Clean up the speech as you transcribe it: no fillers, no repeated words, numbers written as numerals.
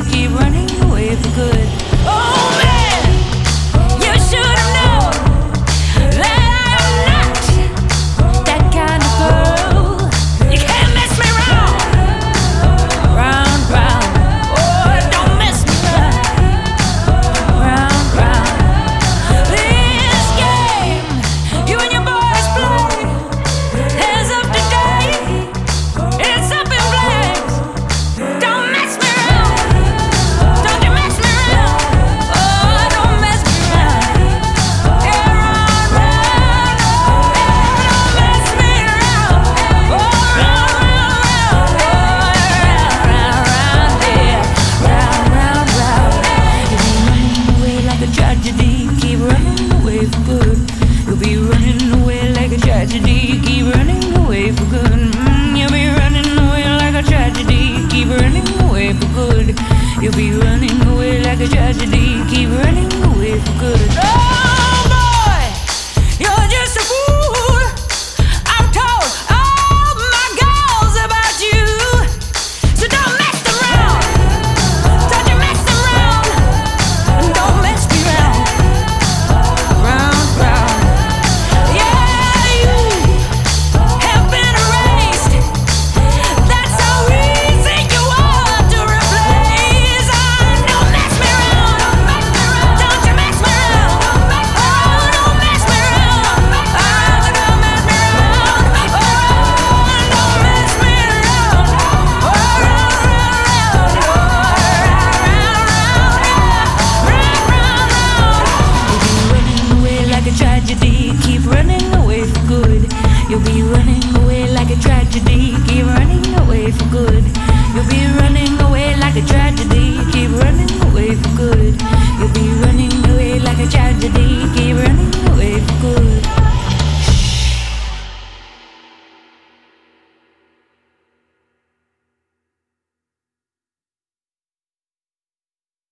keep running away for good. Oh man, you should have known that I am not that kind of girl. You can't mess me round, round, round. Oh, don't mess me round, round. This game you and your boys play is up to date. It's up in flames. Don't mess me round. Don't you mess me round. Oh, don't mess me round. Yeah, round, round. Yeah, don't mess me round. Oh, round, round, round. Oh, round, round, round, yeah. Round, round, round. You'll be running away like a tragedy. Keep running away for good. You'll be running away like a tragedy. Keep running away for good. You'll be running away like a tragedy. Keep running away for good. You'll be running away like a tragedy. Keep running away for good. Oh boy, you're just a fool. I've told all my girls about you, so don't mess around. Don't you mess around. Don't mess me round, round, round. Yeah, you have been erased. That's how easy you are to replace. Don't mess me round. Don't you mess me round. Oh, don't mess me round. Oh, don't mess me round. Oh, don't mess me round. Oh, round, round, round, round, round, round, round. You'll be running away like a tragedy. Keep running away for good. You'll be running